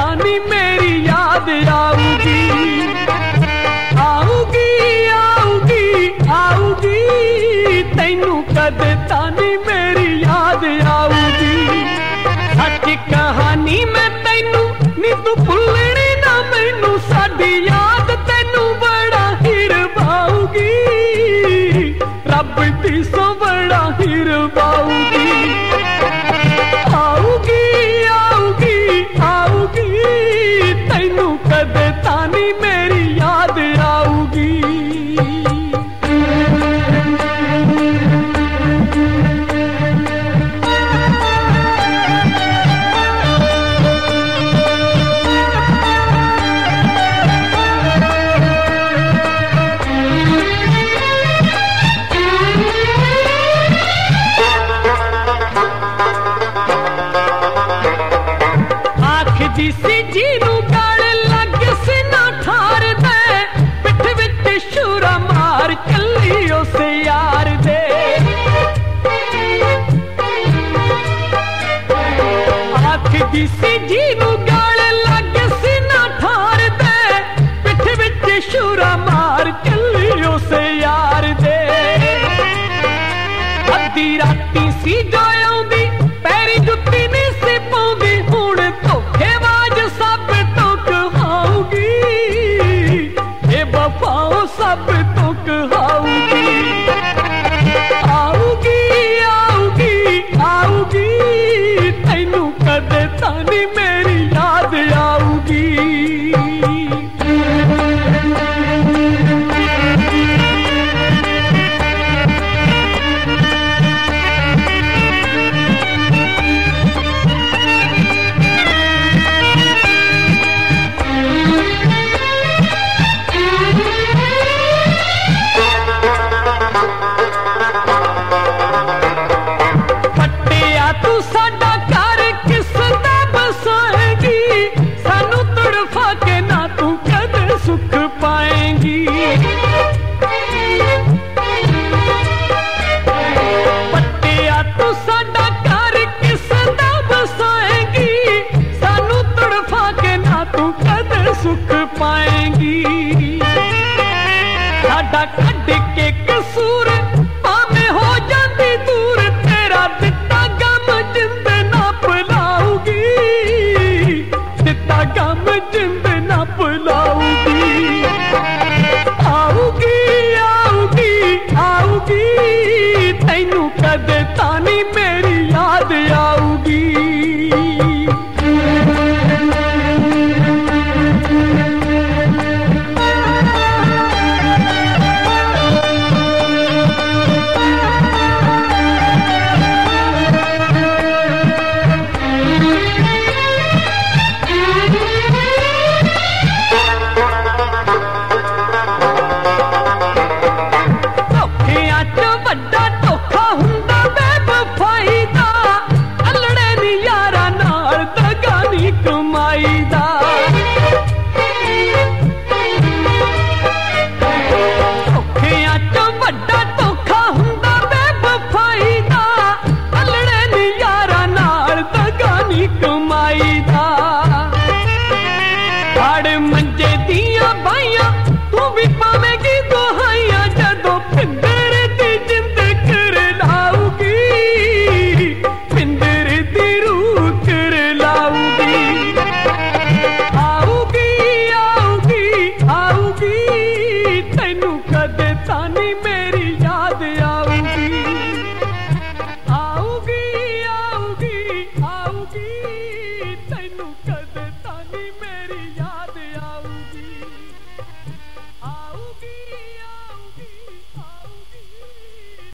तानी मेरी याद आऊगी, आऊगी आऊगी आऊगी, तैनू कदे तानी मेरी याद आऊगी। सच कहानी मैं तैनू नी तू भुलनी ना मैनू, साडी याद तैनू बड़ा ही रवाऊगी, रब दी सो बड़ा ही रवाऊगी। आऊगी आऊगी आऊगी, तैनू कदे तानी मेरी याद आऊगी। जिसी जी नू गाल लग सी ना ठार दे, पिठ विच छुरा मार चली उस यार दे। आख जिसी जी नू गाल लग सी ना ठार दे, पिठ विच छुरा मार चली उस यार दे। अद्धी राती सी जो आउंदी पैरी जुत्ती नहीं सी पाउंदी, हुण धोखेबाज सब तो कहाऊगी, ए वफाओ सब तो कहाऊगी। आऊगी आऊगी आऊगी, तैनू कदे तानी मेरी याद आऊगी। सुख पाएंगी पट्टिया तू साडा घर किस दा बसाएंगी, सानू तड़फा के ना तू कदे सुख पाएंगी। साडा कड के कसूर भावें हो जांदी दूर, तेरा दिता गम जिंद ना भुलाऊगी, दिता गम जिंद ना भुलाऊगी। आऊगी आऊगी आऊगी, तैनू कदे तानी मेरी याद आऊगी। मंजे दिया बाइया तू भी पावेगी दुहाइया, जदों पिंदर दी जिंद कर लाऊगी, पिंदर दी रूह कर लाऊगी। आऊगी आऊगी आऊगी, तैनू कदे तानी